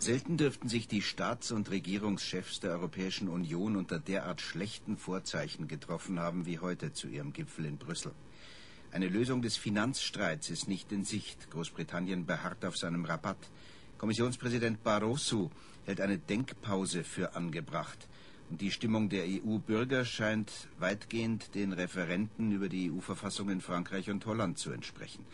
Selten dürften sich die Staats- und Regierungschefs der Europäischen Union unter derart schlechten Vorzeichen getroffen haben wie heute zu ihrem Gipfel in Brüssel. Eine Lösung des Finanzstreits ist nicht in Sicht. Großbritannien beharrt auf seinem Rabatt. Kommissionspräsident Barroso hält eine Denkpause für angebracht. Und die Stimmung der EU-Bürger scheint weitgehend den Referenden über die EU-Verfassung in Frankreich und Holland zu entsprechen.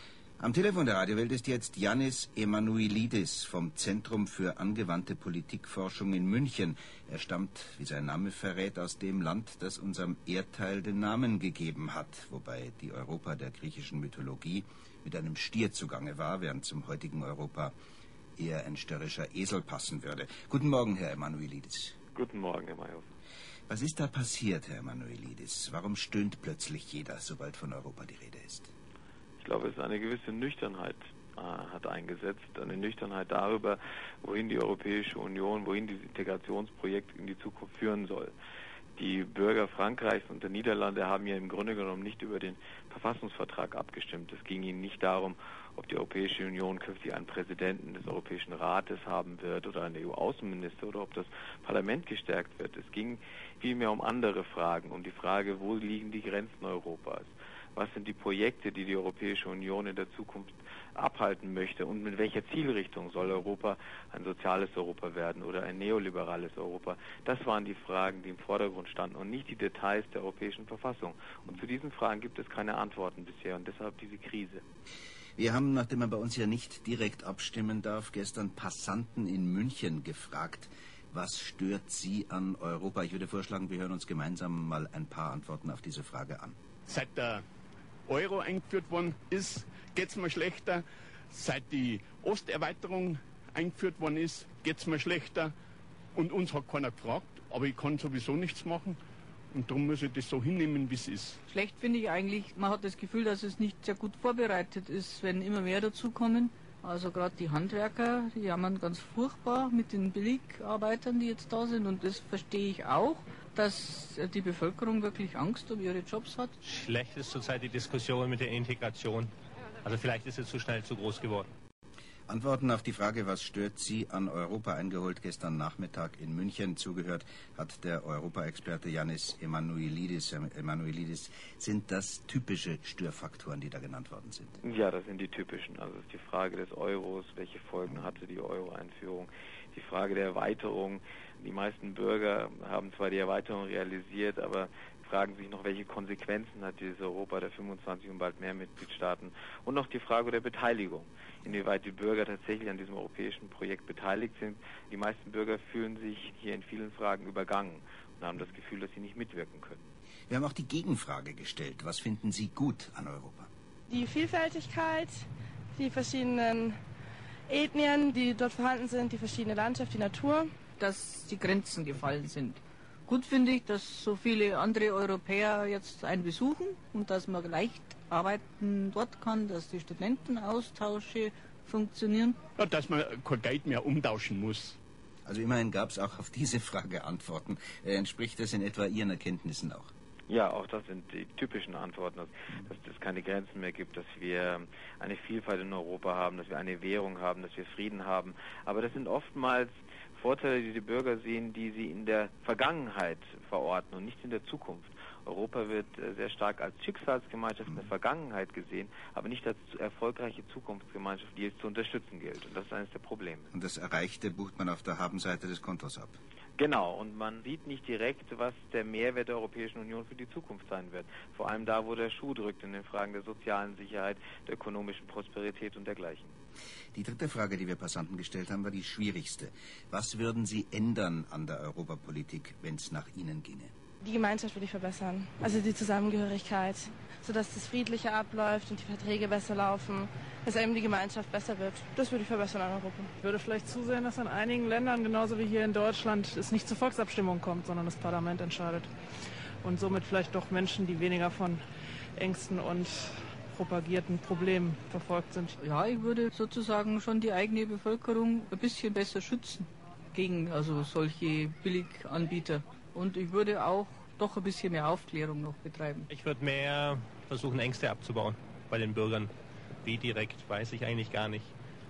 Am Telefon der Radiowelt ist jetzt Yannis Emanuelidis vom Zentrum für angewandte Politikforschung in München. Er stammt, wie sein Name verrät, aus dem Land, das unserem Erdteil den Namen gegeben hat, wobei die Europa der griechischen Mythologie mit einem Stier zugange war, während zum heutigen Europa eher ein störrischer Esel passen würde. Guten Morgen, Herr Emanuelidis. Guten Morgen, Herr Mayhoff. Was ist da passiert, Herr Emanuelidis? Warum stöhnt plötzlich jeder, sobald von Europa die Rede ist? Ich glaube, es ist eine gewisse Nüchternheit hat eingesetzt, eine Nüchternheit darüber, wohin die Europäische Union, wohin dieses Integrationsprojekt in die Zukunft führen soll. Die Bürger Frankreichs und der Niederlande haben ja im Grunde genommen nicht über den Verfassungsvertrag abgestimmt. Es ging ihnen nicht darum, ob die Europäische Union künftig einen Präsidenten des Europäischen Rates haben wird oder einen EU-Außenminister oder ob das Parlament gestärkt wird. Es ging vielmehr um andere Fragen, um die Frage, wo liegen die Grenzen Europas? Was sind die Projekte, die die Europäische Union in der Zukunft abhalten möchte und mit welcher Zielrichtung soll Europa ein soziales Europa werden oder ein neoliberales Europa? Das waren die Fragen, die im Vordergrund standen und nicht die Details der Europäischen Verfassung. Und zu diesen Fragen gibt es keine Antworten bisher und deshalb diese Krise. Wir haben, nachdem man bei uns ja nicht direkt abstimmen darf, gestern Passanten in München gefragt, was stört Sie an Europa? Ich würde vorschlagen, wir hören uns gemeinsam mal ein paar Antworten auf diese Frage an. Seit der Euro eingeführt worden ist, geht es mir schlechter. Seit die Osterweiterung eingeführt worden ist, geht es mir schlechter. Und uns hat keiner gefragt, aber ich kann sowieso nichts machen. Und darum muss ich das so hinnehmen, wie es ist. Schlecht finde ich eigentlich, man hat das Gefühl, dass es nicht sehr gut vorbereitet ist, wenn immer mehr dazukommen. Also gerade die Handwerker, die jammern ganz furchtbar mit den Billigarbeitern, die jetzt da sind. Und das verstehe ich auch, dass die Bevölkerung wirklich Angst um ihre Jobs hat. Schlecht ist zurzeit die Diskussion mit der Integration. Also vielleicht ist es zu schnell zu groß geworden. Antworten auf die Frage, was stört Sie an Europa, eingeholt gestern Nachmittag in München. Zugehört hat der Europa-Experte Yannis Emanuelidis. Emanuelidis, sind das typische Störfaktoren, die da genannt worden sind? Ja, das sind die typischen. Also es ist die Frage des Euros, welche Folgen hatte die Euro-Einführung, die Frage der Erweiterung. Die meisten Bürger haben zwar die Erweiterung realisiert, aber fragen sich noch, welche Konsequenzen hat dieses Europa der 25 und bald mehr Mitgliedstaaten. Und noch die Frage der Beteiligung, inwieweit die Bürger tatsächlich an diesem europäischen Projekt beteiligt sind. Die meisten Bürger fühlen sich hier in vielen Fragen übergangen und haben das Gefühl, dass sie nicht mitwirken können. Wir haben auch die Gegenfrage gestellt. Was finden Sie gut an Europa? Die Vielfältigkeit, die verschiedenen Ethnien, die dort vorhanden sind, die verschiedene Landschaft, die Natur. Dass die Grenzen gefallen sind. Gut finde ich, dass so viele andere Europäer jetzt einen besuchen und dass man leicht arbeiten dort kann, dass die Studentenaustausche funktionieren. Ja, dass man kein Geld mehr umtauschen muss. Also immerhin gab es auch auf diese Frage Antworten. Entspricht das in etwa Ihren Erkenntnissen auch? Ja, auch das sind die typischen Antworten, dass es keine Grenzen mehr gibt, dass wir eine Vielfalt in Europa haben, dass wir eine Währung haben, dass wir Frieden haben. Aber das sind oftmals Vorteile, die die Bürger sehen, die sie in der Vergangenheit verorten und nicht in der Zukunft. Europa wird sehr stark als Schicksalsgemeinschaft in der Vergangenheit gesehen, aber nicht als erfolgreiche Zukunftsgemeinschaft, die es zu unterstützen gilt. Und das ist eines der Probleme. Und das Erreichte bucht man auf der Habenseite des Kontos ab. Genau, und man sieht nicht direkt, was der Mehrwert der Europäischen Union für die Zukunft sein wird. Vor allem da, wo der Schuh drückt, in den Fragen der sozialen Sicherheit, der ökonomischen Prosperität und dergleichen. Die dritte Frage, die wir Passanten gestellt haben, war die schwierigste. Was würden Sie ändern an der Europapolitik, wenn es nach Ihnen ginge? Die Gemeinschaft will ich verbessern, also die Zusammengehörigkeit, sodass das Friedliche abläuft und die Verträge besser laufen, dass eben die Gemeinschaft besser wird. Das würde ich verbessern an Europa. Ich würde vielleicht zusehen, dass in einigen Ländern, genauso wie hier in Deutschland, es nicht zur Volksabstimmung kommt, sondern das Parlament entscheidet. Und somit vielleicht doch Menschen, die weniger von Ängsten und propagierten Problemen verfolgt sind. Ja, ich würde sozusagen schon die eigene Bevölkerung ein bisschen besser schützen gegen also solche Billiganbieter. Und ich würde auch doch ein bisschen mehr Aufklärung noch betreiben. Ich würde mehr versuchen, Ängste abzubauen bei den Bürgern. Wie direkt, weiß ich eigentlich gar nicht.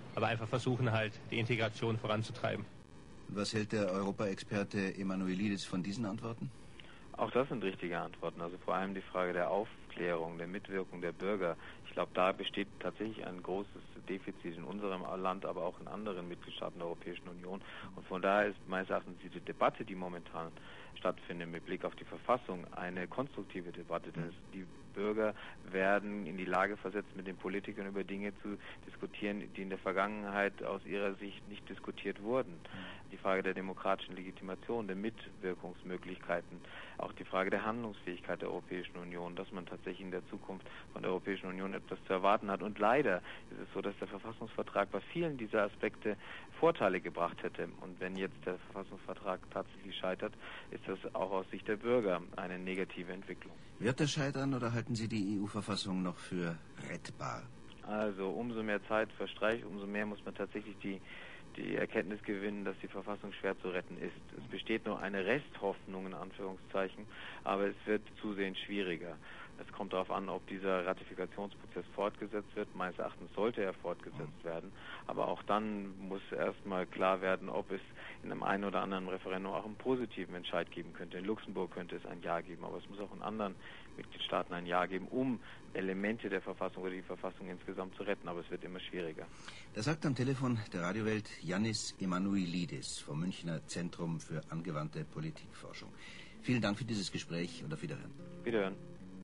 aber einfach versuchen halt, die Integration voranzutreiben. Was hält der Europaexperte Emanuelidis von diesen Antworten? Auch das sind richtige Antworten. Also vor allem die Frage der Aufklärung, der Mitwirkung der Bürger. Ich glaube, da besteht tatsächlich ein großes Defizit in unserem Land, aber auch in anderen Mitgliedstaaten der Europäischen Union. Und von daher ist meines Erachtens diese Debatte, die momentan stattfindet mit Blick auf die Verfassung, eine konstruktive Debatte. Denn die Bürger werden in die Lage versetzt, mit den Politikern über Dinge zu diskutieren, die in der Vergangenheit aus ihrer Sicht nicht diskutiert wurden. Die Frage der demokratischen Legitimation, der Mitwirkungsmöglichkeiten, auch die Frage der Handlungsfähigkeit der Europäischen Union, dass man tatsächlich in der Zukunft von der Europäischen Union etwas zu erwarten hat. Und leider ist es so, dass der Verfassungsvertrag bei vielen dieser Aspekte Vorteile gebracht hätte. Und wenn jetzt der Verfassungsvertrag tatsächlich scheitert, ist das auch aus Sicht der Bürger eine negative Entwicklung. Wird er scheitern oder halten Sie die EU-Verfassung noch für rettbar? Also umso mehr Zeit verstreicht, umso mehr muss man tatsächlich die Erkenntnis gewinnen, dass die Verfassung schwer zu retten ist. Es besteht nur eine Resthoffnung, in Anführungszeichen, aber es wird zusehends schwieriger. Es kommt darauf an, ob dieser Ratifikationsprozess fortgesetzt wird. Meines Erachtens sollte er fortgesetzt werden. Aber auch dann muss erstmal klar werden, ob es in einem einen oder anderen Referendum auch einen positiven Entscheid geben könnte. In Luxemburg könnte es ein Ja geben, aber es muss auch in anderen Mitgliedstaaten ein Ja geben, um Elemente der Verfassung oder die Verfassung insgesamt zu retten. Aber es wird immer schwieriger. Da sagt am Telefon der Radiowelt Yannis Emanuelidis vom Münchner Zentrum für angewandte Politikforschung. Vielen Dank für dieses Gespräch und auf Wiederhören. Wiederhören.